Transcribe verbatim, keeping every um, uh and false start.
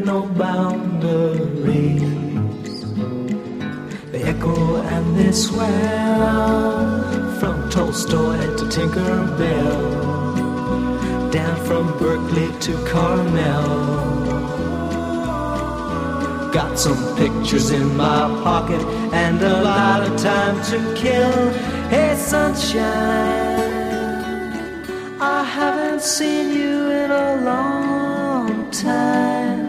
no boundaries. They echo and they swell from Tolstoy to Tinkerbell, down from Berkeley to Carmel. Got some pictures in my pocket and a lot of time to kill. Hey sunshine, I haven't seen you in a long time.